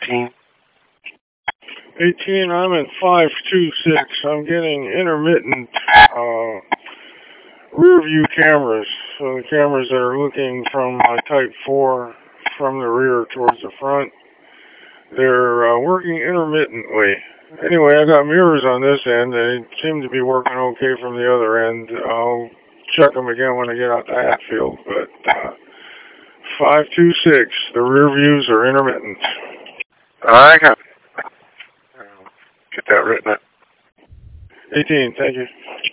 18. 18, I'm at 526. I'm getting intermittent rear view cameras. So the cameras that are looking from my Type 4 from the rear towards the front, they're working intermittently. Anyway, I got mirrors on this end. They seem to be working okay from the other end. I'll check them again when I get out to Hatfield. But 526, the rear views are intermittent. I got it. Get that written up. 18, thank you.